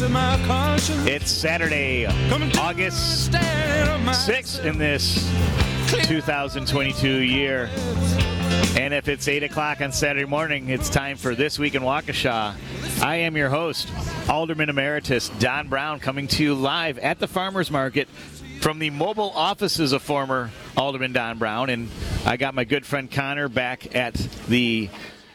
It's Saturday, August 6th in this 2022 year. And if it's 8 o'clock on Saturday morning, it's time for This Week in Waukesha. I am your host, Alderman Emeritus Don Brown, coming to you live at the Farmers Market from the mobile offices of former Alderman Don Brown. And I got my good friend Connor back at the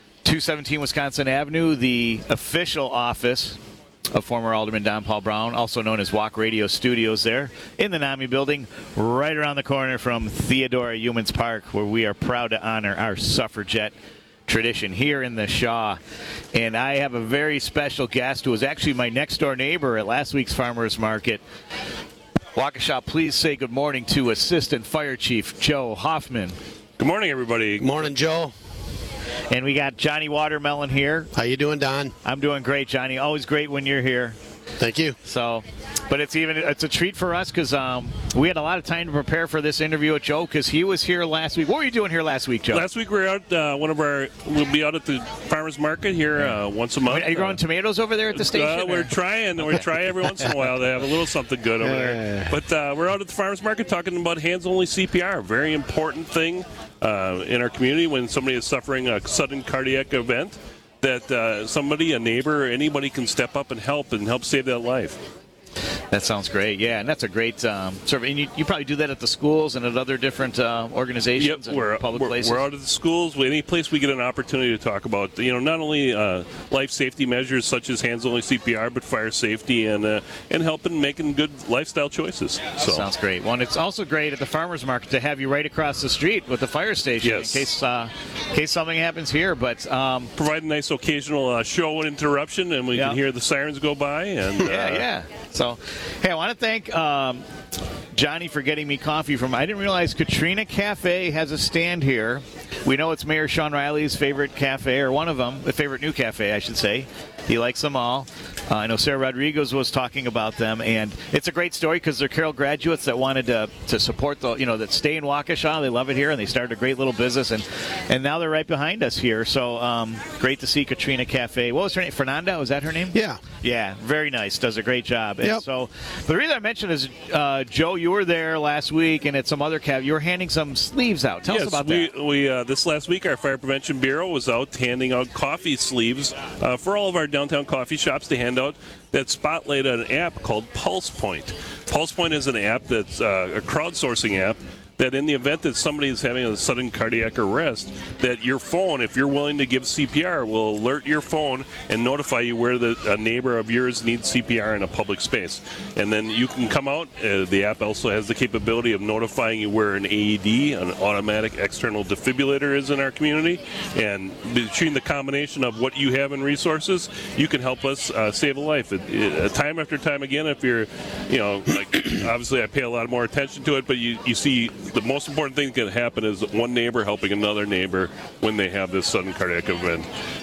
217 Wisconsin Avenue, the official office of former Alderman Don Paul Brown, also known as Walk Radio Studios, there in the NAMI building, right around the corner from Theodora Humans Park, where we are proud to honor our suffragette tradition here in the Shaw. And I have a very special guest who was actually my next-door neighbor at last week's Farmers Market. Waukesha, please say good morning to Assistant Fire Chief Joe Hoffman. Good morning, everybody. Good morning, Joe. And we got Johnny Watermelon here. How you doing, Don? I'm doing great, Johnny. Always great when you're here. Thank you. So, but it's a treat for us because we had a lot of time to prepare for this interview with Joe because he was here last week. What were you doing here last week, Joe? Last week we were out. We'll be out at the farmers market here once a month. Are you growing tomatoes over there at the station? We're trying. We're trying every once in a while to have a little something good over there. But we're out at the farmers market talking about hands-only CPR, a very important thing in our community when somebody is suffering a sudden cardiac event. That somebody, a neighbor, anybody can step up and help save that life. That sounds great, yeah, and that's a great service. And you probably do that at the schools and at other different organizations and public places. We're out at the schools, any place we get an opportunity to talk about, not only life safety measures such as hands-only CPR, but fire safety and helping making good lifestyle choices. So. Sounds great. Well, and it's also great at the farmers market to have you right across the street with the fire station in case something happens here. But provide a nice occasional show and interruption, and we can hear the sirens go by. And yeah. So, hey, I want to thank Johnny for getting me coffee from. I didn't realize Katrina Cafe has a stand here. We know it's Mayor Sean Riley's favorite cafe, or one of them, the favorite new cafe, I should say. He likes them all. I know Sarah Rodriguez was talking about them, and it's a great story because they're Carroll graduates that wanted to support that stay in Waukesha. They love it here, and they started a great little business, and now they're right behind us here. So great to see Katrina Cafe. What was her name? Fernanda? Was that her name? Yeah, very nice. Does a great job. And so the reason I mentioned is, Joe, you were there last week, and at some other cafe, you were handing some sleeves out. Tell us about that. We this last week, our Fire Prevention Bureau was out handing out coffee sleeves for all of our downtown coffee shops to hand out that spotlight an app called Pulse Point. Pulse Point is an app that's a crowdsourcing app that in the event that somebody is having a sudden cardiac arrest, that your phone, if you're willing to give CPR, will alert your phone and notify you where a neighbor of yours needs CPR in a public space. And then you can come out. The app also has the capability of notifying you where an AED, an automatic external defibrillator, is in our community. And between the combination of what you have in resources, you can help us save a life. Time after time again, if you're, obviously I pay a lot more attention to it, but you see the most important thing that can happen is one neighbor helping another neighbor when they have this sudden cardiac event.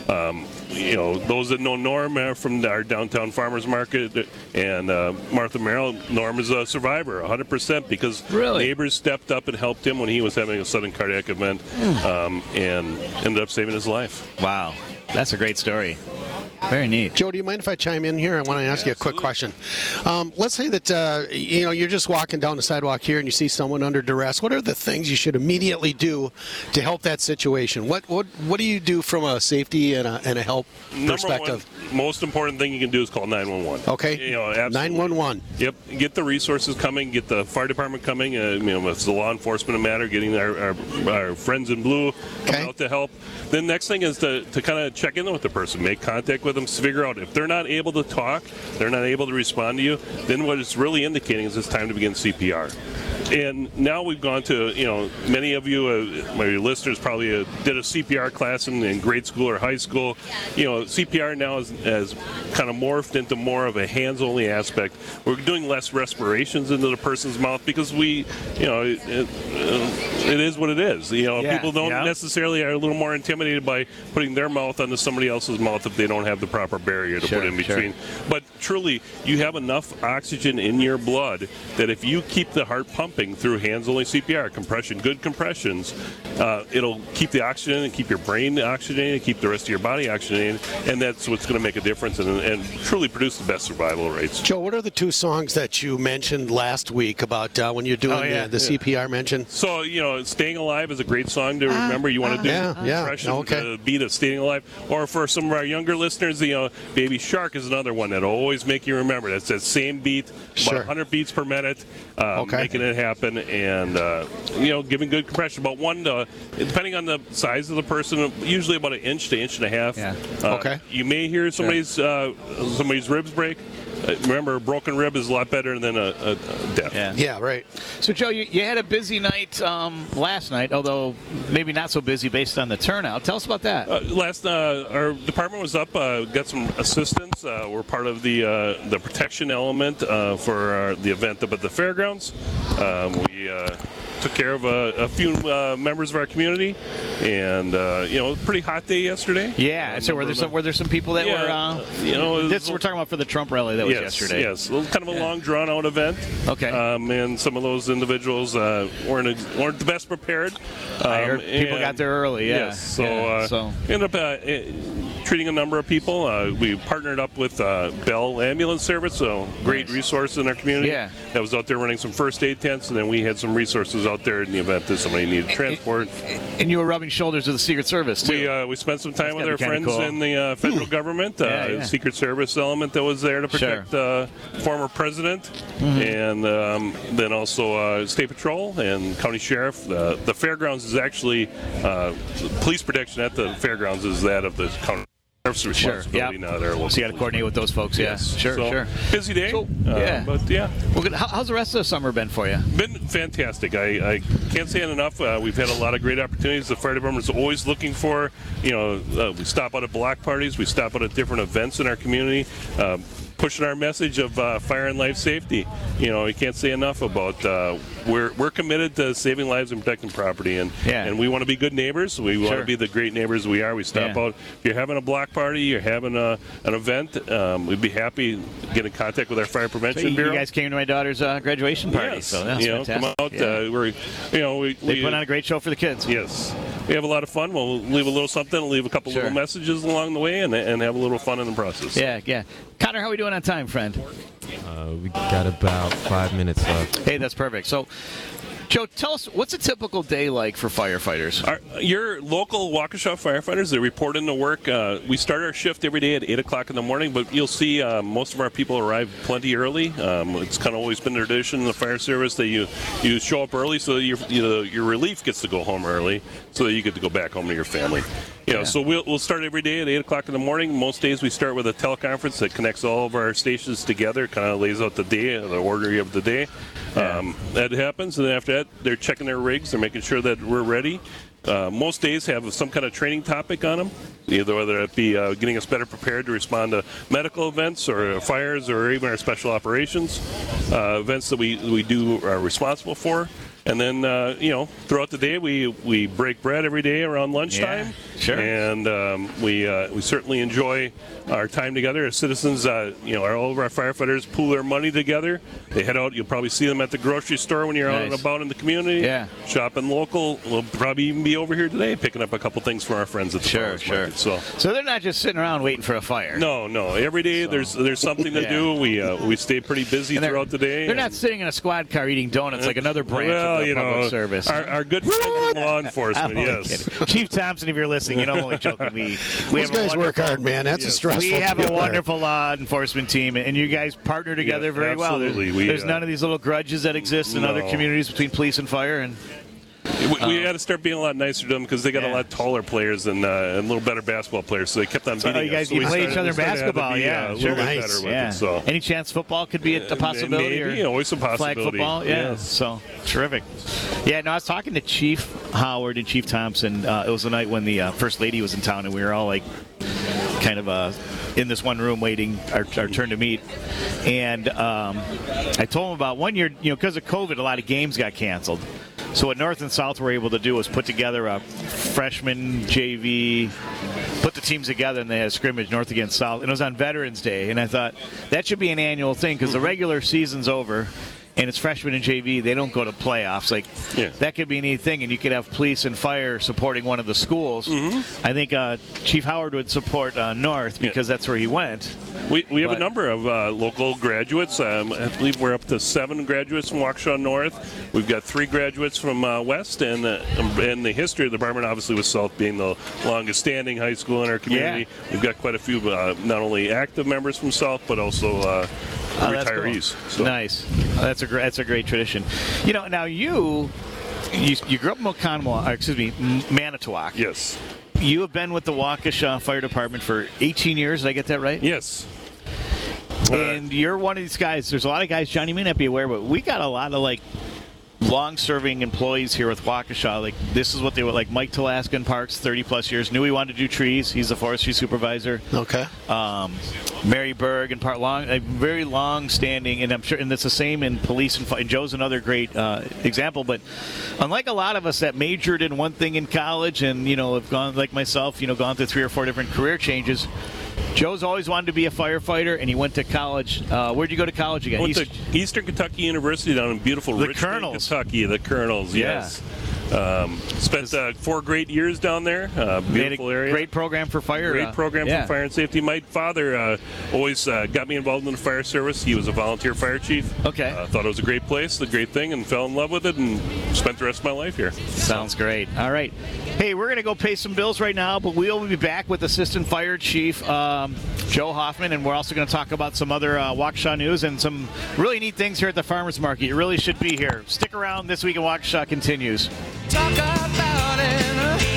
Those that know Norm from our downtown farmers market and Martha Merrill, Norm is a survivor, 100%, because neighbors stepped up and helped him when he was having a sudden cardiac event and ended up saving his life. Wow, that's a great story. Very neat. Joe, do you mind if I chime in here? I want to ask you a quick question. Let's say that you're just walking down the sidewalk here and you see someone under duress. What are the things you should immediately do to help that situation? What do you do from a safety and a help perspective? Number one, most important thing you can do is call 911. Okay. 911. Yep. Get the resources coming. Get the fire department coming. If it's the law enforcement matter, getting our friends in blue out to help. Then next thing is to kind of check in with the person, make contact with them, to figure out if they're not able to talk, they're not able to respond to you, then what it's really indicating is it's time to begin CPR. And now we've gone to, many of you, my listeners probably did a CPR class in grade school or high school. CPR now has kind of morphed into more of a hands-only aspect. We're doing less respirations into the person's mouth because it is what it is. People don't necessarily are a little more intimidated by putting their mouth onto somebody else's mouth if they don't have the proper barrier to put in between. But truly, you have enough oxygen in your blood that if you keep the heart pumping, pumping through hands-only CPR, compression, good compressions. It'll keep the oxygen and keep your brain oxygenated, keep the rest of your body oxygenated, and that's what's going to make a difference and truly produce the best survival rates. Joe, what are the two songs that you mentioned last week about when you're doing the CPR mention? So, Staying Alive is a great song to remember. You want to do compression, the beat of Staying Alive. Or for some of our younger listeners, Baby Shark is another one that'll always make you remember. That's that same beat, about 100 beats per minute, making it happen, and giving good compression. About depending on the size of the person, usually about an inch to inch and a half. Yeah. You may hear somebody's ribs break. Remember, a broken rib is a lot better than a death. Yeah, right. So, Joe, you had a busy night last night, although maybe not so busy based on the turnout. Tell us about that. Our department was up, got some assistance. We're part of the protection element for the event up at the fairgrounds. We took care of a few members of our community, and it was a pretty hot day yesterday. Yeah. So were there some people that were? This we're talking about for the Trump rally that was yesterday. Yes. It was kind of a long, drawn-out event. Okay. And some of those individuals weren't the best prepared. I heard people got there early. Yeah. Yes. So ended up treating a number of people. We partnered up with Bell Ambulance Service, so great resource in our community. Yeah. That was out there running some first aid tents, and then we had some resources out there in the event that somebody needed transport. And you were rubbing shoulders with the Secret Service, too. We spent some time with our friends cool. in the federal government, Secret Service element that was there to protect the former president, and then also State Patrol and County Sheriff. The fairgrounds is actually police protection at the fairgrounds is that of the county. Responsibility now there. So you got to coordinate with those folks. Yes. Yeah, sure. Busy day. So, but yeah. Well, good. How's the rest of the summer been for you? Been fantastic. I can't say it enough. We've had a lot of great opportunities. The fire department is always looking for. We stop out at block parties. We stop out at different events in our community. Pushing our message of fire and life safety. We can't say enough about we're committed to saving lives and protecting property, and we want to be good neighbors. We want to be the great neighbors we are. We stop out. If you're having a block party, you're having an event, we'd be happy to get in contact with our fire prevention bureau. You guys came to my daughter's graduation party, so that's fantastic. Come out. They put on a great show for the kids. Yes, we have a lot of fun. We'll leave a little something, leave a couple little messages along the way, and have a little fun in the process. Yeah. Connor, how are we doing on time, friend? We got about 5 minutes left. Hey, that's perfect. So, Joe, tell us, what's a typical day like for firefighters? Your local Waukesha firefighters, they report into work. We start our shift every day at 8 o'clock in the morning, but you'll see most of our people arrive plenty early. It's kind of always been the tradition in the fire service that you show up early so that your relief gets to go home early so that you get to go back home to your family. So we'll start every day at 8 o'clock in the morning. Most days we start with a teleconference that connects all of our stations together, kind of lays out the day, the order of the day. That happens, and then after that, they're checking their rigs. They're making sure that we're ready. Most days have some kind of training topic on them, whether it be getting us better prepared to respond to medical events or fires or even our special operations events that we are responsible for. And then, throughout the day, we break bread every day around lunchtime. Yeah, sure. And we certainly enjoy our time together as citizens. All of our firefighters pool their money together. They head out. You'll probably see them at the grocery store when you're out and about in the community. Yeah. Shopping local. We'll probably even be over here today picking up a couple things for our friends at the farmers market. So they're not just sitting around waiting for a fire. No. Every day there's something to do. We stay pretty busy throughout the day. They're not sitting in a squad car eating donuts like another branch. Public service. Our good friends in law enforcement, yes. Chief Thompson, if you're listening, I'm only joking. Those guys work hard, man. That's a stressful. We have a wonderful law enforcement team, and you guys partner together very well. There's none of these little grudges that exist in other communities between police and fire, and we had to start being a lot nicer to them because they got a lot taller players and a little better basketball players, so they kept on beating us. You play each other basketball, sure. Nice. Better with it, Any chance football could be a possibility? Maybe, always a possibility. Flag football, so terrific. Yeah, no, I was talking to Chief Howard and Chief Thompson. It was the night when the First Lady was in town, and we were all like kind of in this one room waiting our turn to meet. And I told him about 1 year, because of COVID, a lot of games got canceled. So what North and South were able to do was put together a freshman JV, put the teams together, and they had a scrimmage North against South. And it was on Veterans Day. And I thought that should be an annual thing because the regular season's over. and it's freshmen in JV, they don't go to playoffs. Like, that could be anything, and you could have police and fire supporting one of the schools. I think Chief Howard would support North because that's where he went. We have a number of local graduates. I believe we're up to 7 graduates from Waukesha North. We've got 3 graduates from West, and the history of the department, obviously, with South being the longest-standing high school in our community. We've got quite a few, not only active members from South, but also retirees. Cool. So. Nice. That's a great tradition. You know, now you grew up in Manitowoc. Yes. You have been with the Waukesha Fire Department for 18 years. Did I get that right? Yes. And you're one of these guys. There's a lot of guys, John, you may not be aware, but we got a lot of, like, long-serving employees here with Waukesha. Like, this is what they were like. Mike Talaska in Parks, 30-plus years. Knew he wanted to do trees. He's the forestry supervisor. Okay. Mary Berg and very long-standing, and I'm sure, and it's the same in police and Joe's another great example. But unlike a lot of us that majored in one thing in college and have gone, like myself, gone through 3 or 4 different career changes, Joe's always wanted to be a firefighter, and he went to college. Where'd you go to college again? Went to Eastern Kentucky University down in beautiful Richmond, Kentucky. The Colonels, yes. Spent 4 great years down there. Beautiful area. Great program for fire. Great program for fire and safety. My father always got me involved in the fire service. He was a volunteer fire chief. Okay. Thought it was a great place, a great thing, and fell in love with it, and spent the rest of my life here. Sounds great. All right. Hey, we're going to go pay some bills right now, but we'll be back with Assistant Fire Chief Joe Hoffman, and we're also going to talk about some other Waukesha news and some really neat things here at the Farmers Market. You really should be here. Stick around. This Week in Waukesha continues. Talk about it.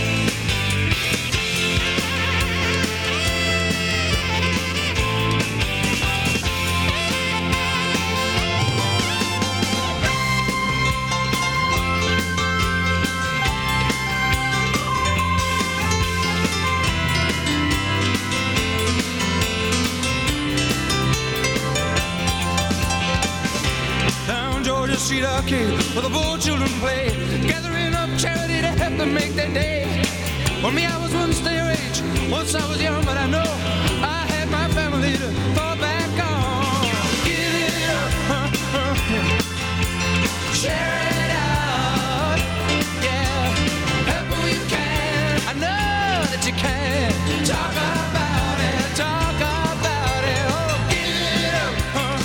Down Georgia Street Arcade, where the poor children play, gathering up charity to help them make their day. For me, I was once their age. Once I was young, but I know I had my family to fall back on. Give it up, share it out, yeah. Help who you can. I know that you can. Talk about it, talk about it. Oh, give it up.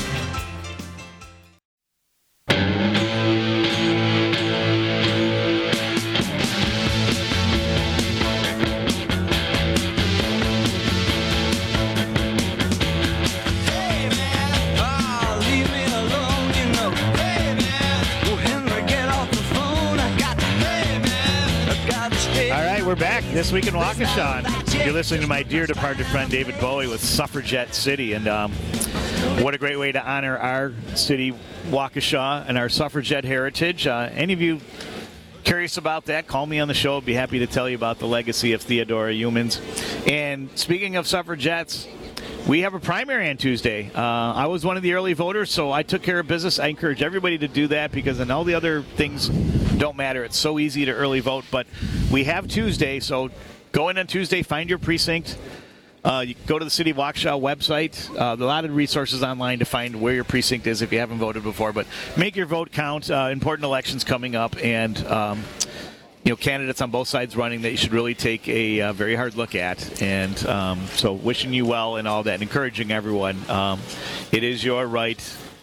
We're back this week in Waukesha. You're listening to my dear departed friend David Bowie with Suffragette City, and what a great way to honor our city, Waukesha, and our suffragette heritage. Any of you curious about that, call me on the show. I'd be happy to tell you about the legacy of Theodora Humans. And speaking of suffragettes, we have a primary on Tuesday. I was one of the early voters, so I took care of business. I encourage everybody to do that because then all the other things don't matter. It's so easy to early vote. But we have Tuesday, so go in on Tuesday, find your precinct. You go to the City of Waukesha website. There are a lot of resources online to find where your precinct is if you haven't voted before. But make your vote count. Important elections coming up, and candidates on both sides running that you should really take a very hard look at. And so wishing you well and all that, and encouraging everyone. It is your right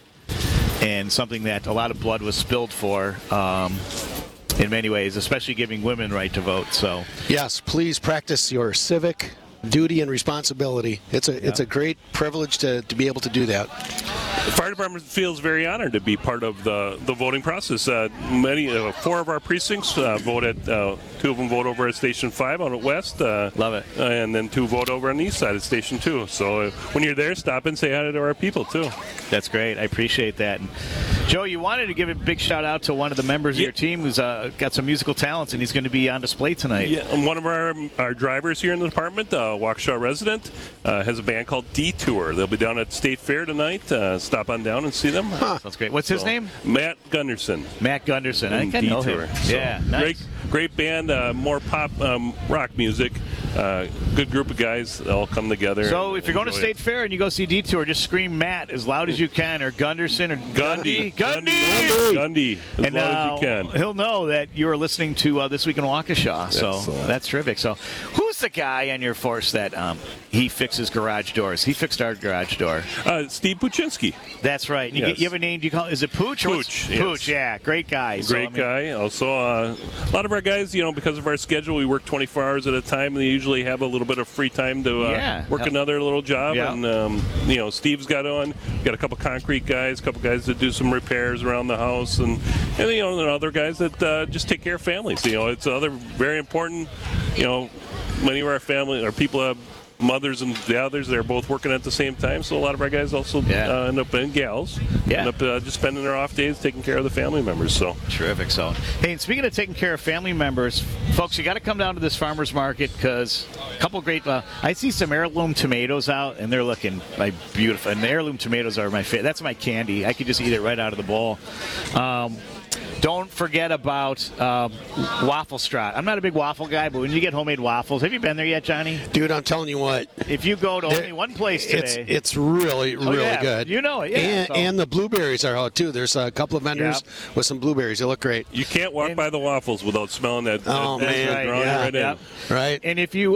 and something that a lot of blood was spilled for in many ways, especially giving women right to vote. So yes, please practice your civic duty and responsibility. It's a great privilege to be able to do that. The fire department feels very honored to be part of the voting process. 4 of our precincts vote at 2 of them vote over at Station 5 out at West. Love it. And then 2 vote over on the east side at Station 2. So when you're there, stop and say hi to our people too. That's great. I appreciate that. And Joe, you wanted to give a big shout out to one of the members of your team who's got some musical talents, and he's going to be on display tonight. Yeah, and one of our drivers here in the department, Waukesha resident, has a band called Detour. They'll be down at State Fair tonight. Stop on down and see them. Sounds great. What's his name? Matt Gunderson. Matt Gunderson. I can know him. So yeah, nice. great band, more pop rock music. Good group of guys that all come together. So if you're going to State Fair and you go see Detour, just scream Matt as loud as you can, or Gunderson, or Gundy. As loud as you can. He'll know that you are listening to This Week in Waukesha. So Excellent. that's terrific. So who's the guy on your force that he fixes garage doors? He fixed our garage door. Steve Puchinski. That's right. You have a name? Do you call it? Is it Pooch? Pooch. Yes. Pooch. Yeah, great guy. Great guy. Also, a lot of our guys, because of our schedule, we work 24 hours at a time, and they usually have a little bit of free time to work another little job. Yeah. And Steve's got a couple concrete guys, a couple guys that do some repairs around the house, and there are other guys that just take care of families. It's other very important. Many of our family, our people have mothers and fathers that are both working at the same time, so a lot of our guys also end up, and gals end up just spending their off days taking care of the family members. So terrific. So hey, and speaking of taking care of family members, folks, you got to come down to this farmers market, because a couple great I see some heirloom tomatoes out, and they're looking like beautiful, and the heirloom tomatoes are my favorite. That's my candy. I could just eat it right out of the bowl. Don't forget about Wafflestraat. I'm not a big waffle guy, but when you get homemade waffles, have you been there yet, Johnny? Dude, I'm telling you what. If you go to only one place today, it's really, really good. You know it, yeah. And the blueberries are out too. There's a couple of vendors with some blueberries. They look great. You can't walk by the waffles without smelling that. Man, right. And if you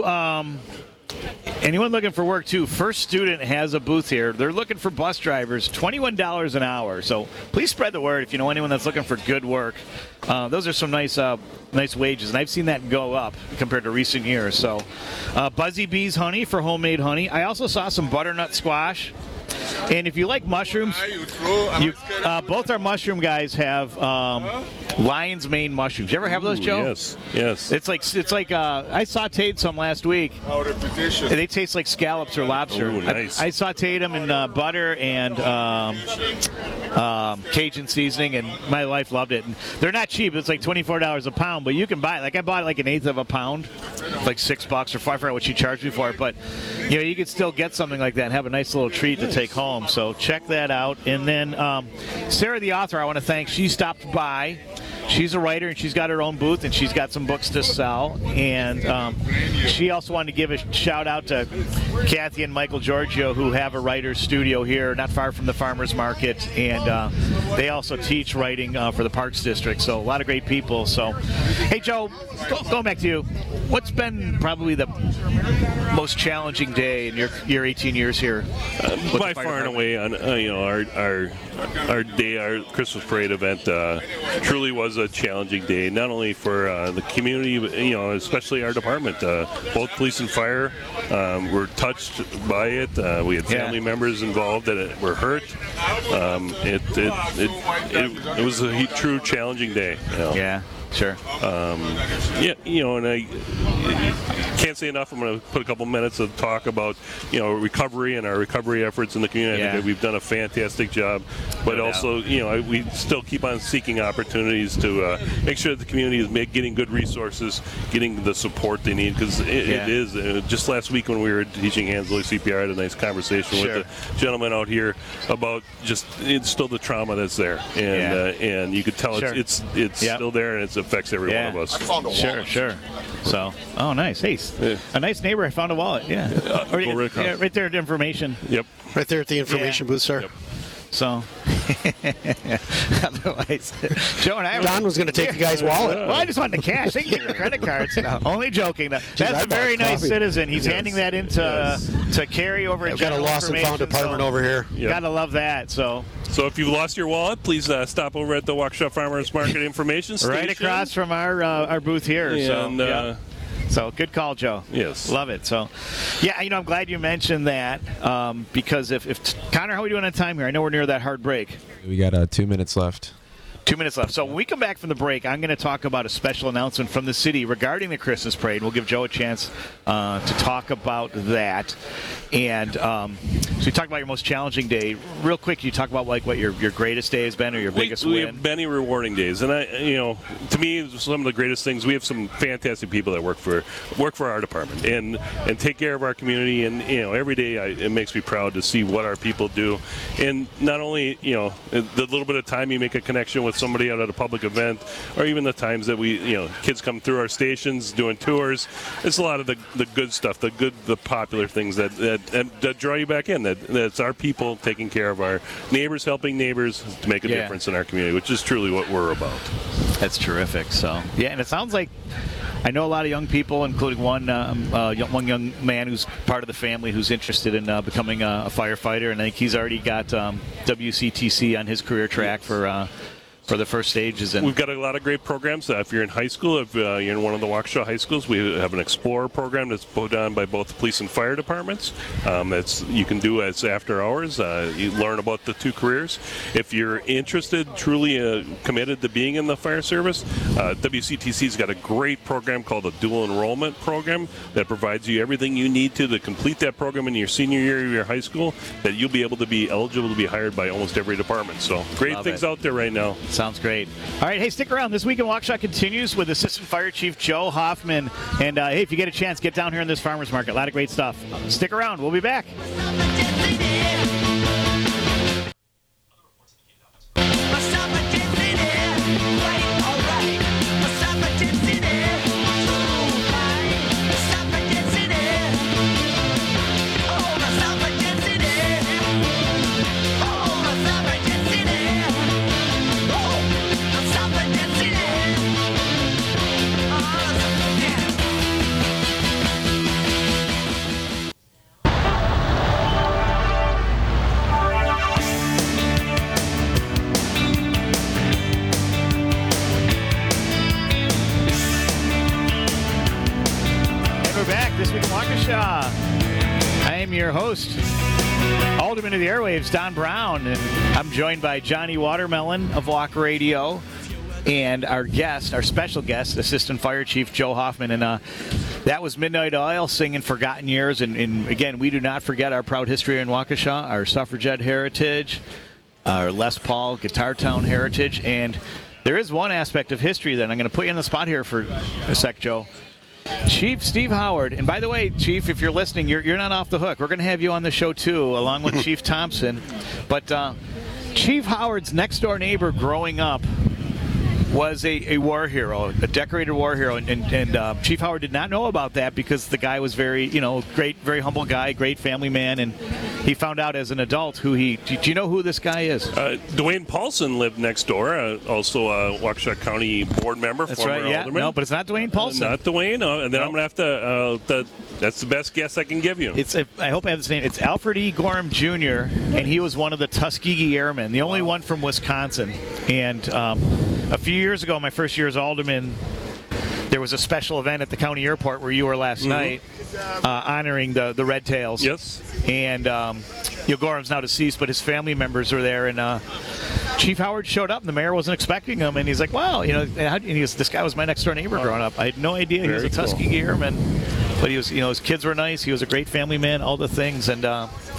anyone looking for work too, First Student has a booth here. They're looking for bus drivers, $21 an hour. So please spread the word if you know anyone that's looking for good work. Those are some nice wages, and I've seen that go up compared to recent years. So Buzzy Bees honey for homemade honey. I also saw some butternut squash. And if you like mushrooms, both our mushroom guys have lion's mane mushrooms. You ever have those, Joe? Yes. It's like I sautéed some last week. They taste like scallops or lobster. Ooh, nice. I sautéed them in butter and Cajun seasoning, and my wife loved it. And they're not cheap. It's like $24 a pound, but you can buy it. Like I bought like an eighth of a pound, like $6 or $5. I forgot what she charged me for it, but you could still get something like that and have a nice little treat to take home. So check that out. And then Sarah, the author, I want to thank. She stopped by. She's a writer, and she's got her own booth, and she's got some books to sell. And she also wanted to give a shout-out to Kathy and Michael Giorgio, who have a writer's studio here not far from the farmers market. And they also teach writing for the Parks District. So a lot of great people. So, hey, Joe, going back to you, what's been probably the most challenging day in your 18 years here? By far and away, on our day, our Christmas parade event truly was a challenging day, not only for the community, but especially our department. Both police and fire were touched by it. We had family members involved that were hurt. It was a true challenging day. Yeah. Sure. And I can't say enough. I'm going to put a couple minutes of talk about, recovery and our recovery efforts in the community. I think that we've done a fantastic job, but also, we still keep on seeking opportunities to make sure that the community is getting good resources, getting the support they need, because it is. Just last week when we were teaching Hansloy CPR, I had a nice conversation with the gentleman out here about it's still the trauma that's there, and you could tell it's still there, and it affects every one of us. Sure. So, oh, nice. Hey, a nice neighbor. I found a wallet. Yeah. Right there at the information. Yep. Right there at the information booth, sir. Yep. So, otherwise, Joe and I. Don was going to take the guy's wallet. Well, I just wanted the cash. They can get the credit cards. No, only joking. That's a very nice citizen. He's handing that in to carry over. I've got a lost and found department over here. Yep. Gotta love that. So if you've lost your wallet, please stop over at the Waukesha Farmers Market Information Station. Right across from our booth here. And, So good call, Joe. Yes. Love it. So, I'm glad you mentioned that because if Connor, how are we doing on time here? I know we're near that hard break. We got 2 minutes left. 2 minutes left. So when we come back from the break, I'm going to talk about a special announcement from the city regarding the Christmas parade. We'll give Joe a chance to talk about that. And so you talk about your most challenging day. Real quick, you talk about what your greatest day has been or your biggest win. We have many rewarding days, and to me, some of the greatest things. We have some fantastic people that work for our department and take care of our community. And every day it makes me proud to see what our people do. And not only the little bit of time you make a connection with with somebody out at a public event, or even the times that kids come through our stations doing tours. It's a lot of the good stuff, the popular things that draw you back in. That's our people taking care of our neighbors, helping neighbors to make a difference in our community, which is truly what we're about. That's terrific. So, yeah, and it sounds like I know a lot of young people, including one young man who's part of the family who's interested in becoming a firefighter, and I think he's already got WCTC on his career track for the first stages. And we've got a lot of great programs. If you're in high school, if you're in one of the Waukesha high schools, we have an Explorer program that's put on by both the police and fire departments. You can do as after hours. You learn about the two careers. If you're interested, truly committed to being in the fire service, WCTC's got a great program called a dual enrollment program that provides you everything you need to complete that program in your senior year of your high school, that you'll be able to be eligible to be hired by almost every department. So great things out there right now. Sounds great. All right, hey, stick around. This Week in Waukesha continues with Assistant Fire Chief Joe Hoffman. And, hey, if you get a chance, get down here in this farmer's market. A lot of great stuff. Stick around. We'll be back. Your host, Alderman of the Airwaves, Don Brown, and I'm joined by Johnny Watermelon of Walk Radio and our special guest, Assistant Fire Chief Joe Hoffman. And that was Midnight Oil singing Forgotten Years. And again, we do not forget our proud history in Waukesha, our suffragette heritage, our Les Paul Guitar Town heritage. And there is one aspect of history that I'm going to put you on the spot here for a sec, Joe. Chief Steve Howard, and by the way, Chief, if you're listening, you're not off the hook. We're going to have you on the show, too, along with Chief Thompson. But Chief Howard's next-door neighbor growing up was a war hero, a decorated war hero, and Chief Howard did not know about that because the guy was very, great, very humble guy, great family man, and he found out as an adult do you know who this guy is? Dwayne Paulson lived next door, also a Waukesha County board member, That's former right, yeah. alderman. No, but it's not Dwayne Paulson. Not Dwayne, and then I'm going to have to, that's the best guess I can give you. I hope I have this name. It's Alfred E. Gorham Jr., and he was one of the Tuskegee Airmen, the only one from Wisconsin. And a few years ago, my first year as alderman, there was a special event at the county airport where you were last night, honoring the Red Tails. Yes. And Gorham's now deceased, but his family members were there, and Chief Howard showed up, and the mayor wasn't expecting him, and he's like, wow, and this guy was my next door neighbor growing up. I had no idea he was a Tuskegee Airman, but he was, his kids were nice, he was a great family man, all the things, and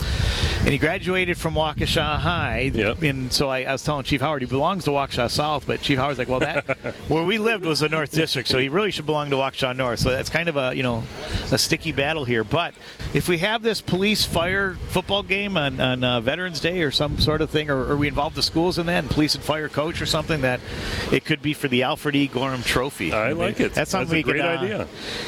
he graduated from Waukesha High. Yep. And so I was telling Chief Howard he belongs to Waukesha South, but Chief Howard's like, well, that where we lived was the North District, so he really should belong to Waukesha North. So that's kind of a sticky battle here. But if we have this police fire football game on Veterans Day or some sort of thing, or we involve the schools in that, and police and fire coach or something, that it could be for the Alfred E. Gorham Trophy. I like it. That's something a great idea.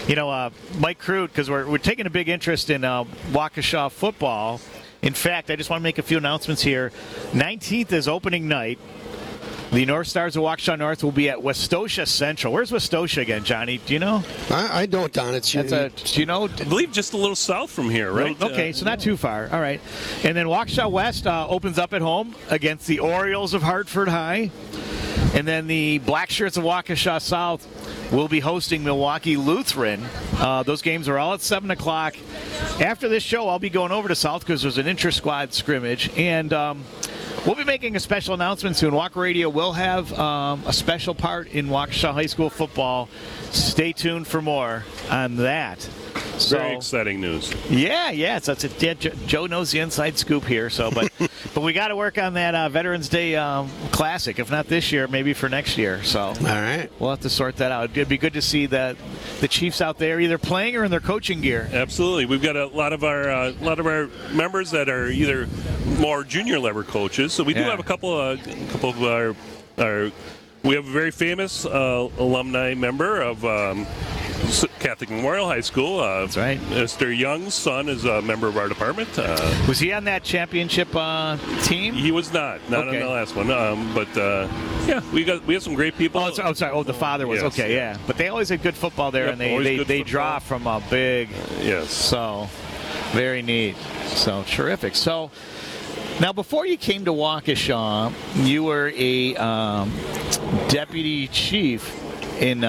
Mike Crute, because we're taking a big interest in Waukesha football. In fact, I just want to make a few announcements here. 19th is opening night. The North Stars of Waukesha North will be at Westosha Central. Where's Westosha again, Johnny? Do you know? I don't, Don. Do you know? I believe just a little south from here, right? Okay, so not too far. All right. And then Waukesha West opens up at home against the Orioles of Hartford High. And then the Black Shirts of Waukesha South will be hosting Milwaukee Lutheran. Those games are all at 7 o'clock. After this show, I'll be going over to South because there's an inter-squad scrimmage. And we'll be making a special announcement soon. Walk Radio will have a special part in Waukesha High School football. Stay tuned for more on that. Very exciting news. Yeah. Joe knows the inside scoop here. But we got to work on that Veterans Day Classic. If not this year, maybe for next year. So all right, we'll have to sort that out. It'd be good to see the Chiefs out there either playing or in their coaching gear. Absolutely, we've got a lot of our members that are either more junior level coaches. So we do have a couple of our we have a very famous alumni member of Catholic Memorial High School. That's right. Mr. Young's son is a member of our department. Was he on that championship team? He was not Okay. on the last one. Yeah, we have some great people. Oh, sorry. Oh, the father was. Yes, okay, yeah. But they always had good football there, Yep, and always they good draw from a big. Yes. So, very neat. So, terrific. So, now before you came to Waukesha, you were a deputy chief in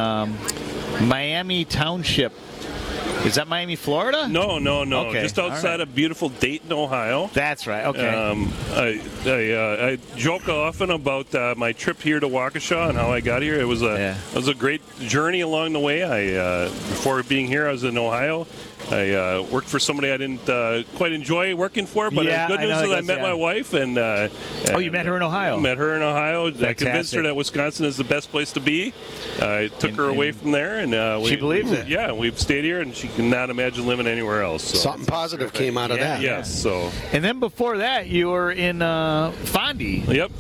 Miami Township. Is that Miami, Florida? No. Okay, Just outside all right. of beautiful Dayton, Ohio. That's right. Okay. I joke often about my trip here to Waukesha and how I got here. It was a great journey along the way. Before being here, I was in Ohio. I worked for somebody I didn't quite enjoy working for, but Yeah, the good I news know, is I that's- met yeah. my wife, and you met her in Ohio? Met her in Ohio. I convinced Fantastic. her that Wisconsin is the best place to be. I took her away from there, and she believes it. Yeah, we've stayed here, and she cannot imagine living anywhere else. So. Something positive came out of Yeah, that. Yes. So. And then before that, you were in Fondy. Yep.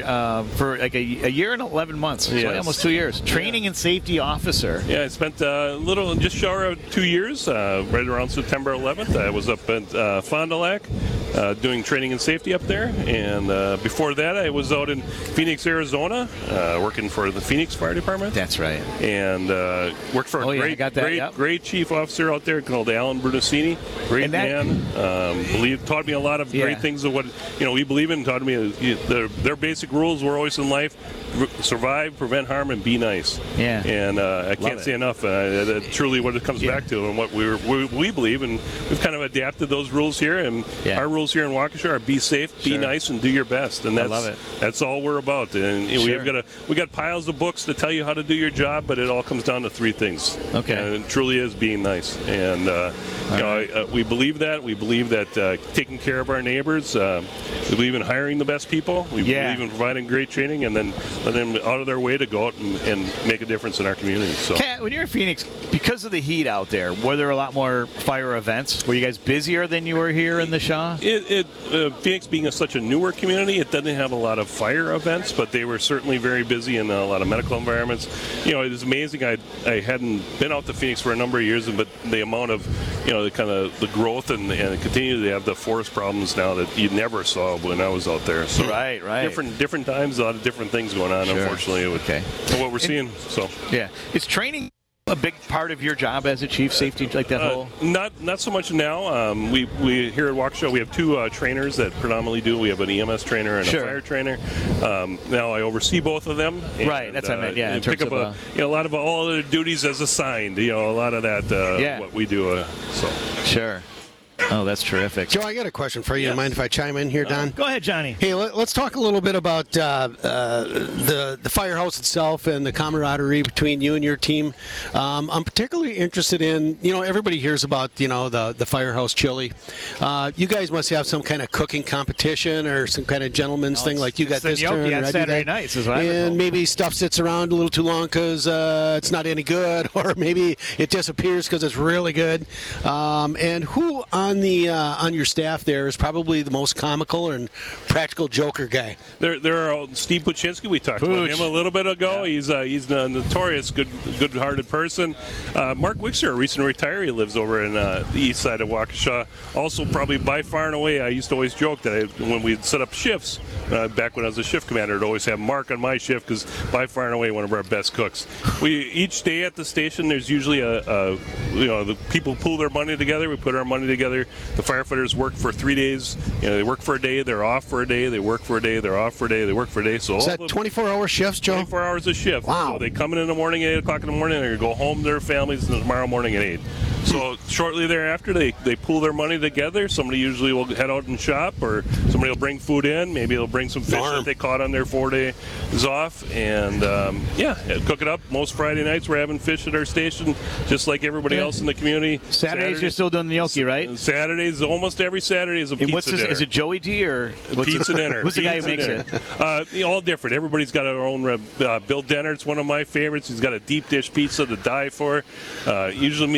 For like a year and 11 months, so Yes. almost 2 years. Training and safety officer. Yeah, I spent just short of 2 years, right around September 11th. I was up at Fond du Lac doing training and safety up there. And before that, I was out in Phoenix, Arizona, working for the Phoenix Fire Department. That's right. And worked for a great chief officer out there called Alan Brunacini. Great man. Taught me a lot of great things of what we believe in. Taught me their basic rules were always in life: survive, prevent harm, and be nice. Yeah. And I can't say enough. That's truly what it comes back to, and what we believe. And we've kind of adapted those rules here. And our rules here in Waukesha are: be safe, be nice, and do your best. And that's I love it. That's all we're about. And we got piles of books to tell you how to do your job, but it all comes down to three things. Okay. And it truly is being nice. And we believe that. We believe that taking care of our neighbors. We believe in hiring the best people. We believe in providing great training, and then let them out of their way to go out and make a difference in our community. So. Kat, when you're in Phoenix, because of the heat out there, were there a lot more fire events? Were you guys busier than you were here in the Shaw? Phoenix being such a newer community, it doesn't have a lot of fire events, but they were certainly very busy in a lot of medical environments. It was amazing. I hadn't been out to Phoenix for a number of years, but the amount of the growth and continue to have the forest problems now that you never saw when I was out there. So right. Different times, a lot of different things going on. Sure. Unfortunately, with what we're seeing. So is training a big part of your job as a chief safety, like that whole? Not so much now. We here at Waukesha, we have two trainers that predominantly do. We have an EMS trainer and a fire trainer. Now I oversee both of them. Right, that's what I meant. Yeah, in pick terms up of a lot of all other duties as assigned. A lot of that. What we do. Sure. Oh, that's terrific. Joe, I got a question for you. Yes. Mind if I chime in here, Don? Go ahead, Johnny. Hey, let's talk a little bit about the firehouse itself and the camaraderie between you and your team. I'm particularly interested in, everybody hears about, the firehouse chili. You guys must have some kind of cooking competition or some kind of gentleman's thing, like you got this turn. On I do Saturday that. nighs is what I And recall. maybe stuff sits around a little too long because it's not any good, or maybe it disappears because it's really good. And who on your staff there is probably the most comical and practical joker guy? There are Steve Puchinski. We talked about him a little bit ago. Yeah. He's a notorious good-hearted person. Mark Wixer, a recent retiree, lives over in the east side of Waukesha. Also, probably by far and away, I used to always joke that when we'd set up shifts, back when I was a shift commander, I'd always have Mark on my shift because by far and away one of our best cooks. Each day at the station, there's usually the people pool their money together. We put our money together. The firefighters work for 3 days. They work for a day, they're off for a day. They work for a day, they're off for a day. They work for a day. So is that 24-hour shifts, Joe? 24 hours a shift. Wow. So they come in the morning at 8 o'clock in the morning, and they go home to their families tomorrow morning at 8. So shortly thereafter, they pool their money together. Somebody usually will head out and shop, or somebody will bring food in. Maybe they'll bring some fish that they caught on their 4 days off, and cook it up. Most Friday nights we're having fish at our station, just like everybody else in the community. Saturdays you're still doing the gnocchi, right? Saturdays, almost every Saturday is a pizza dinner. Is it Joey D or pizza dinner? Who's the guy who makes it? All different. Everybody's got their own. Bill Dennert's one of my favorites. He's got a deep dish pizza to die for. Usually, he also has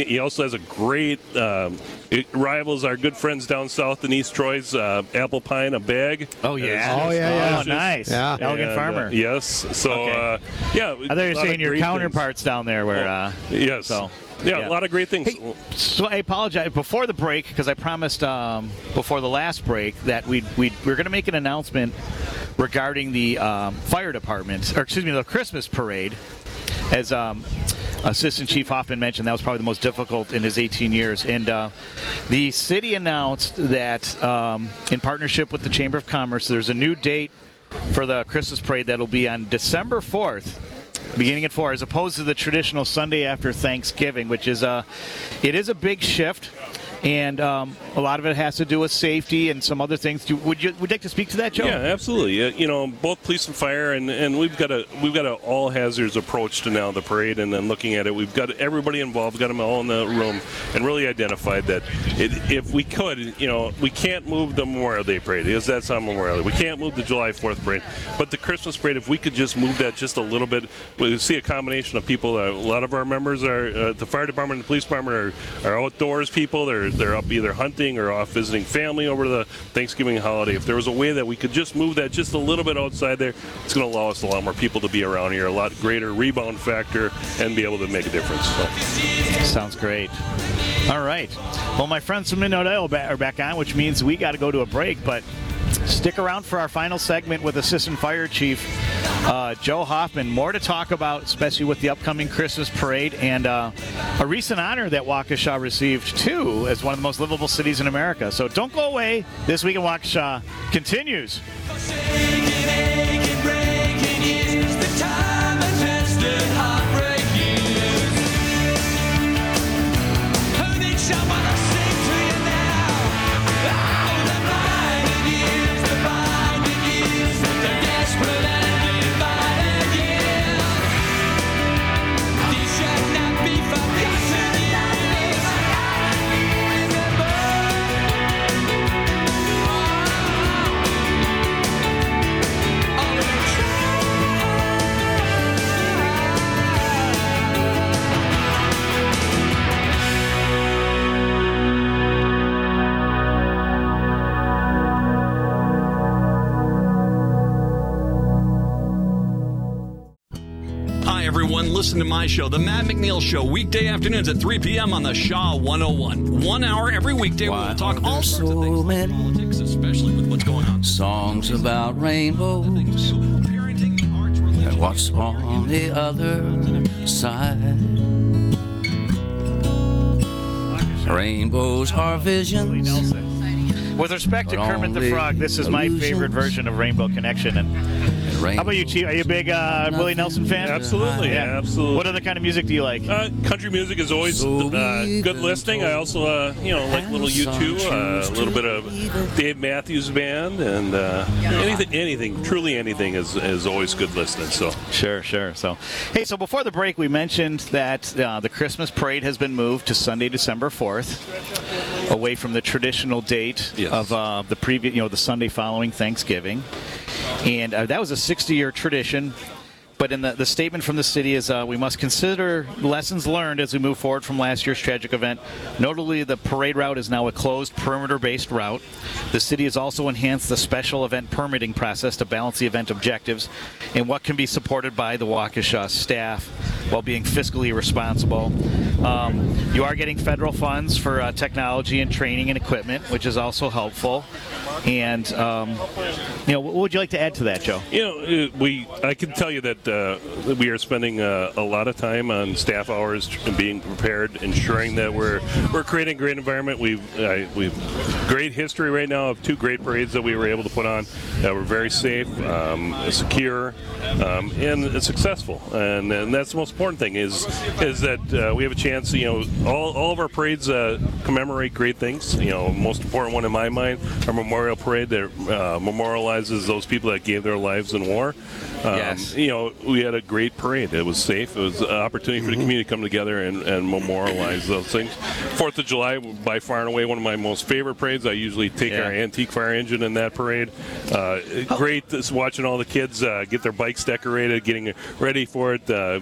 has a great it rivals our good friends down south in East Troy's apple pie in a bag. Oh yeah. Yeah. Oh, nice. Yeah. Elegant Farmer. Yes. So Okay. yeah. I thought you were saying your counterparts down there were. Yes. So. Yeah, a lot of great things. Hey, so I apologize before the break because I promised before the last break that we're going to make an announcement regarding the fire department, or excuse me, the Christmas parade. As Assistant Chief Hoffman mentioned, that was probably the most difficult in his 18 years. And the city announced that in partnership with the Chamber of Commerce, there's a new date for the Christmas parade that'll be on December 4th. Beginning at 4, as opposed to the traditional Sunday after Thanksgiving, which is it is a big shift, and a lot of it has to do with safety and some other things. Would you like to speak to that, Joe? Yeah, absolutely. You know, both police and fire, and we've got a all hazards approach to now the parade, and then looking at it, we've got everybody involved, got them all in the room, and really identified that if we could, you know, we can't move the Memorial Day parade because that's on Memorial Day. We can't move the July 4th parade, but the Christmas parade, if we could just move that just a little bit, we see a combination of people. A lot of our members are the fire department and the police department are outdoors people. They're up either hunting or off visiting family over the Thanksgiving holiday. If there was a way that we could just move that just a little bit outside there, it's going to allow us a lot more people to be around here, a lot greater rebound factor, and be able to make a difference. So. Sounds great. All right. Well, my friends from Midnight Oil are back on, which means we got to go to a break, but stick around for our final segment with Assistant Fire Chief Joe Hoffman. More to talk about, especially with the upcoming Christmas parade and a recent honor that Waukesha received, too, as one of the most livable cities in America. So don't go away. This Week in Waukesha continues. Listen to my show, The Matt McNeil Show, weekday afternoons at 3 p.m. on the Shaw 101. 1 hour every weekday. We'll talk all sorts of things about politics, especially with what's going on. Songs about rainbows and what's on the other side. Rainbows are visions. With respect to Kermit the Frog, this is my favorite version of Rainbow Connection. And how about you, Chief? Are you a big Willie Nelson fan? Absolutely, yeah, absolutely. What other kind of music do you like? Country music is always good listening. I also, like a little U2, a little bit of Dave Matthews Band, and anything, truly anything is always good listening. So Sure. So, hey, so before the break, we mentioned that the Christmas parade has been moved to Sunday, December 4th, away from the traditional date of the previous, the Sunday following Thanksgiving. And that was a 60-year tradition. But in the statement from the city is we must consider lessons learned as we move forward from last year's tragic event. Notably, the parade route is now a closed perimeter-based route. The city has also enhanced the special event permitting process to balance the event objectives and what can be supported by the Waukesha staff while being fiscally responsible. You are getting federal funds for technology and training and equipment, which is also helpful. And, what would you like to add to that, Joe? I can tell you that we are spending a lot of time on staff hours being prepared, ensuring that we're creating a great environment. We've great history right now of 2 great parades that we were able to put on that were very safe, secure, and successful. And that's the most important thing is that we have a chance. All of our parades commemorate great things. Most important one in my mind, our Memorial Parade that memorializes those people that gave their lives in war. Yes. We had a great parade. It was safe. It was an opportunity for the community to come together and memorialize those things. 4th of July, by far and away, one of my most favorite parades. I usually take our antique fire engine in that parade. Great watching all the kids get their bikes decorated, getting ready for it.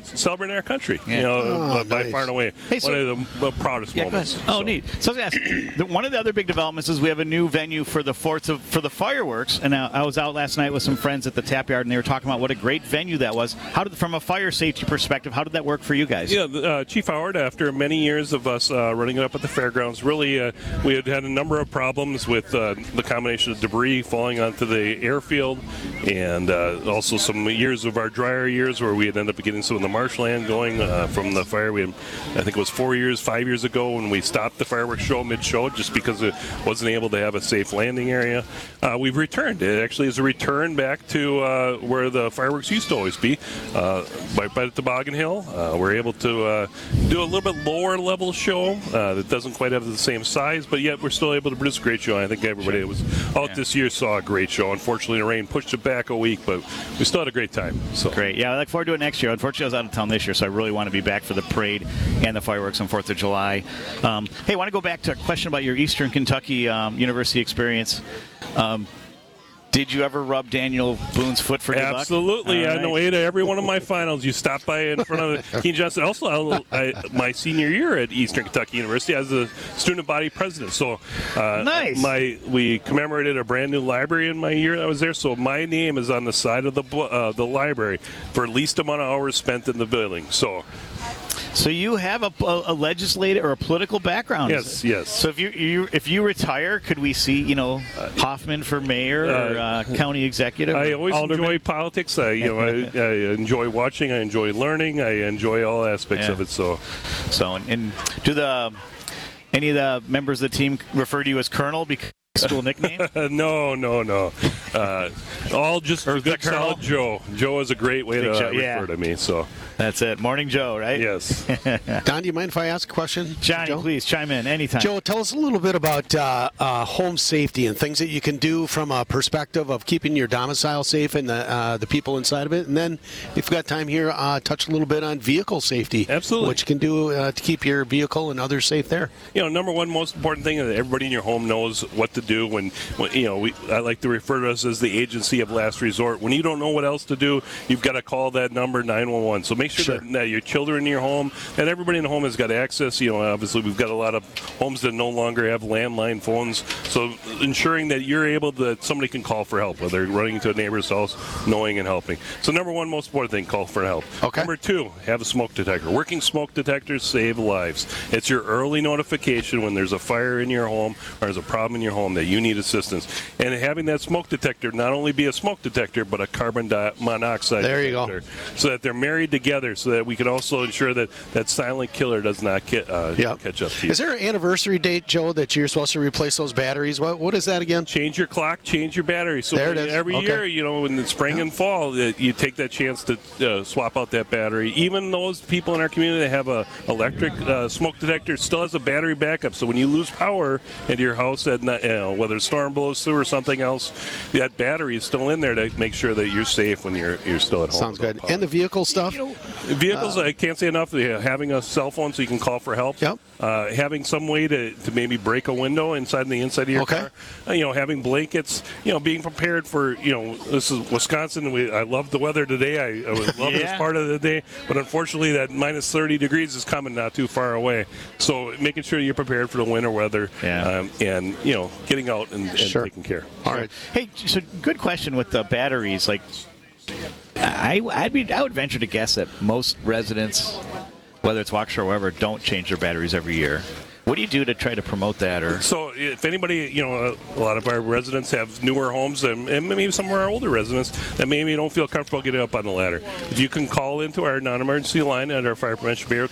celebrating our country. Yeah. By far and away, Hey, so- one of the proudest moments. Oh, neat. So I was going to ask, one of the other big developments is we have a new venue for the for the fireworks. And I was out last night with some friends at the Tap Yard, and they were talking about what a great venue that was. From a fire safety perspective, how did that work for you guys? Yeah, Chief Howard, after many years of us running it up at the fairgrounds, really we had a number of problems with the combination of debris falling onto the airfield, and also some years of our drier years where we had ended up getting some of the marshland going from the fire. I think it was 5 years ago when we stopped the fireworks show mid-show just because it wasn't able to have a safe landing area. We've returned. It actually is a return back to where the fireworks used to always be, right by the Toboggan Hill. We're able to do a little bit lower level show that doesn't quite have the same size, but yet we're still able to produce a great show. I think everybody that was out this year saw a great show. Unfortunately, the rain pushed it back a week, but we still had a great time. So. Great. Yeah, I look forward to it next year. Unfortunately, I was out of town this year, so I really want to be back for the parade and the fireworks on 4th of July. Hey, I want to go back to a question about your Eastern Kentucky University experience. Did you ever rub Daniel Boone's foot for good luck? Absolutely. On the way to every one of my finals, you stopped by in front of Keene Johnson. Also, my senior year at Eastern Kentucky University as a student body president. So nice. We commemorated a brand new library in my year I was there. So my name is on the side of the library for least amount of hours spent in the building. So you have a legislative or a political background. Yes. So if you retire, could we see Hoffman for mayor or county executive? I always alderman? enjoy politics. I enjoy watching. I enjoy learning. I enjoy all aspects of it. So and do any of the members of the team refer to you as Colonel because school nickname? No. All just a good solid Joe. Joe is a great way to refer to me. So that's it. Morning Joe, right? Yes. Don, do you mind if I ask a question? Johnny, Joe? please chime in anytime. Joe, tell us a little bit about home safety and things that you can do from a perspective of keeping your domicile safe and the people inside of it. And then, if we've got time here, touch a little bit on vehicle safety. Absolutely. What you can do to keep your vehicle and others safe there. Number one most important thing is that everybody in your home knows what to do when I like to refer to us as the agency of last resort. When you don't know what else to do, you've got to call that number 911. So make sure that your children in your home and everybody in the home has got access. Obviously we've got a lot of homes that no longer have landline phones. So ensuring that you're able that somebody can call for help, whether running to a neighbor's house, knowing and helping. So number one most important thing, call for help. Okay. Number two, have a smoke detector. Working smoke detectors save lives. It's your early notification when there's a fire in your home or there's a problem in your home that you need assistance. And having that smoke detector not only be a smoke detector, but a carbon monoxide there you detector. Go. So that they're married together so that we can also ensure that that silent killer does not catch up to you. Is there an anniversary date, Joe, that you're supposed to replace those batteries? What is that again? Change your clock, change your battery. So there it is. Every year, in the spring and fall, you take that chance to swap out that battery. Even those people in our community that have a electric smoke detector still has a battery backup. So when you lose power into your house at night, whether a storm blows through or something else, that battery is still in there to make sure that you're safe when you're still at home. Sounds good. And the vehicle stuff? Vehicles, I can't say enough. Having a cell phone so you can call for help. Yep. Having some way to maybe break a window inside the inside of your car. Having blankets. Being prepared for. This is Wisconsin. I love the weather today. I would love this part of the day, but unfortunately, that minus 30 degrees is coming not too far away. So making sure you're prepared for the winter weather. And getting out and taking care. All right. Hey, so good question with the batteries. Like, I would venture to guess that most residents, whether it's Waukesha or wherever, don't change their batteries every year. What do you do to try to promote that? Or so, if anybody, a lot of our residents have newer homes, and maybe some of our older residents that maybe don't feel comfortable getting up on the ladder. If you can call into our non-emergency line at our Fire Prevention Bureau,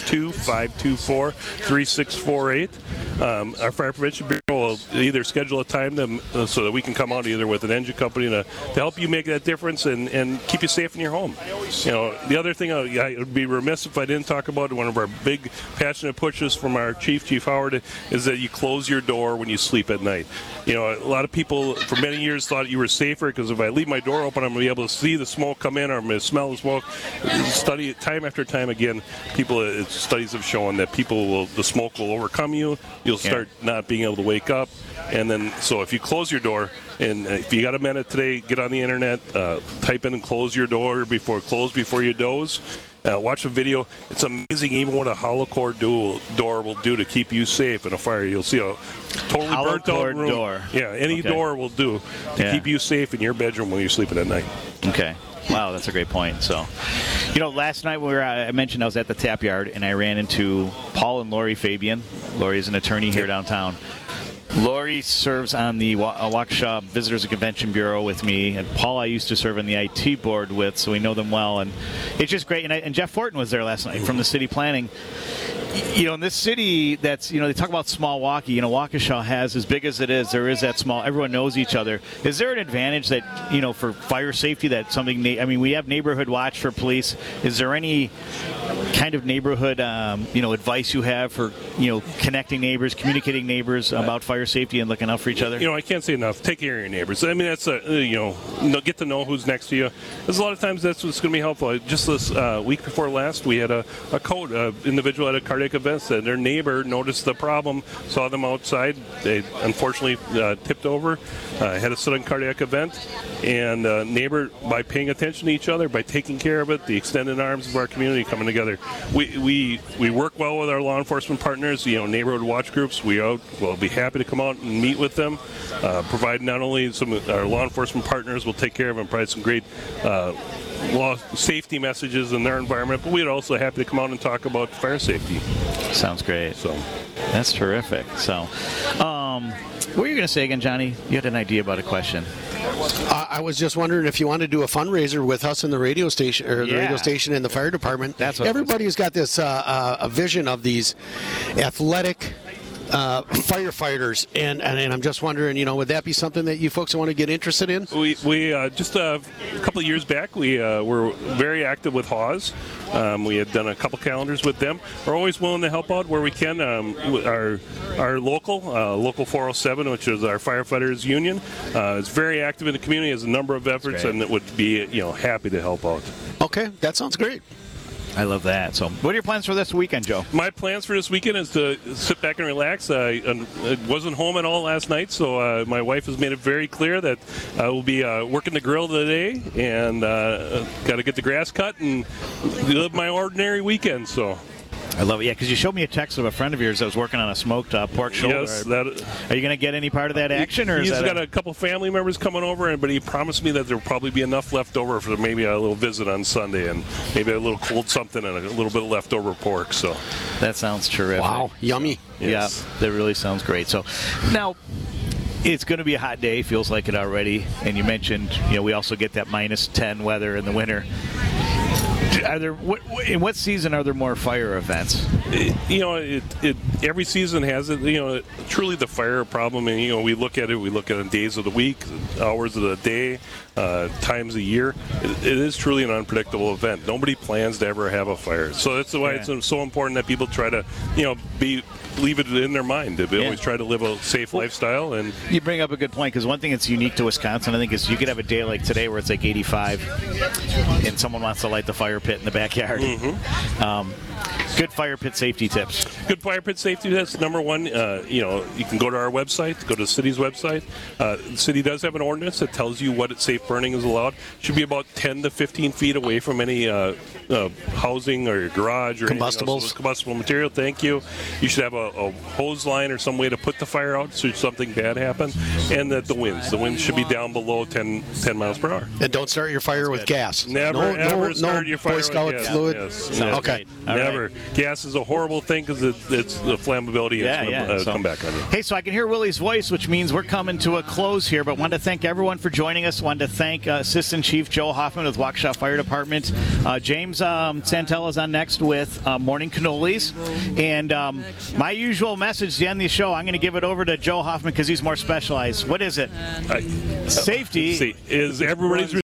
262-524-3648. Our Fire Prevention Bureau will either schedule a time so that we can come out either with an engine company to help you make that difference and keep you safe in your home. The other thing I would be remiss if I didn't talk about, one of our big passionate pushes from our Chief Howard, is that you close your door when you sleep at night. A lot of people for many years thought you were safer because if I leave my door open, I'm going to be able to see the smoke come in or I'm going to smell the smoke. Study it time after time again. Studies have shown that the smoke will overcome you. You'll start not being able to wake up. And then, so if you close your door, and if you got a minute today, get on the internet, type in and close your door before you doze. Watch the video. It's amazing even what a hollow core door will do to keep you safe in a fire. You'll see a totally burnt out room. Door. Yeah, any door will do to keep you safe in your bedroom when you're sleeping at night. Okay. Wow, that's a great point. So, last night I mentioned I was at the Tap Yard, and I ran into Paul and Lori Fabian. Lori is an attorney here downtown. Lori serves on the Waukesha Visitors and Convention Bureau with me, and Paul I used to serve on the IT board with, so we know them well. And it's just great. And Jeff Fortin was there last night from the city planning. In this city that's, they talk about small Waukee, Waukesha has, as big as it is, there is that small, everyone knows each other. Is there an advantage that, for fire safety that something, we have neighborhood watch for police. Is there any kind of neighborhood, advice you have for, connecting neighbors, communicating neighbors about fire safety and looking out for each other? I can't say enough. Take care of your neighbors. I mean, that's get to know who's next to you. There's a lot of times that's what's going to be helpful. Just this week before last, we had a individual at a cardiac event said their neighbor noticed the problem, saw them outside. They unfortunately tipped over, had a sudden cardiac event, and neighbor, by paying attention to each other, by taking care of it, the extended arms of our community coming together. We work well with our law enforcement partners, neighborhood watch groups. We'll be happy to come out and meet with them, provide not only some of our law enforcement partners will take care of them, provide some great law safety messages in their environment, but we'd also happy to come out and talk about fire safety. Sounds great. So that's terrific. So, what were you going to say again, Johnny? You had an idea about a question. I was just wondering if you want to do a fundraiser with us in the radio station, or the radio station and the fire department. That's what everybody's got this a vision of these athletic firefighters, and I'm just wondering, would that be something that you folks want to get interested in? We just a couple of years back, we were very active with Hawes. We had done a couple calendars with them. We're always willing to help out where we can. Our local 407, which is our firefighters union, is very active in the community, has a number of efforts, and it would be happy to help out. Okay, that sounds great. I love that. So, what are your plans for this weekend, Joe? My plans for this weekend is to sit back and relax. I wasn't home at all last night, so my wife has made it very clear that I will be working the grill today, and got to get the grass cut and live my ordinary weekend. So. I love it. Yeah, because you showed me a text of a friend of yours that was working on a smoked pork shoulder. Yes, are you going to get any part of that action? Or he's got a couple family members coming over, but he promised me that there will probably be enough left over for maybe a little visit on Sunday, and maybe a little cold something and a little bit of leftover pork. So that sounds terrific. Wow, yummy. Yes. Yeah, that really sounds great. So now, it's going to be a hot day. Feels like it already. And you mentioned, we also get that -10 weather in the winter. Are there in what season are there more fire events? Every season has it. Truly the fire problem, and we look at it. We look at it days of the week, hours of the day, times a year. It is truly an unpredictable event. Nobody plans to ever have a fire, so that's why it's so important that people try to, leave it in their mind. They always try to live a safe lifestyle. And you bring up a good point, because one thing that's unique to Wisconsin, I think, is you could have a day like today where it's like 85, and someone wants to light the fire pit in the backyard. Mm-hmm. Good fire pit safety tips. Good fire pit safety tips. Number one, you can go to our website, go to the city's website. The city does have an ordinance that tells you what safe burning is allowed. It should be about 10 to 15 feet away from any housing or your garage or combustibles. Combustible material. Thank you. You should have a hose line or some way to put the fire out should something bad happen. And that the winds should be down below 10 miles per hour. And don't start your fire with gas. Never start your fire Boy Scout with gas. fluid. Yes. Okay. Never. Right. Gas is a horrible thing because it's the flammability is going to come back on you. Hey, so I can hear Willie's voice, which means we're coming to a close here, but wanted to thank everyone for joining us. Wanted to thank Assistant Chief Joe Hoffman with Waukesha Fire Department. James Santel is on next with Morning Cannolis. And my usual message to end the show, I'm going to give it over to Joe Hoffman because he's more specialized. What is it? Safety is everybody's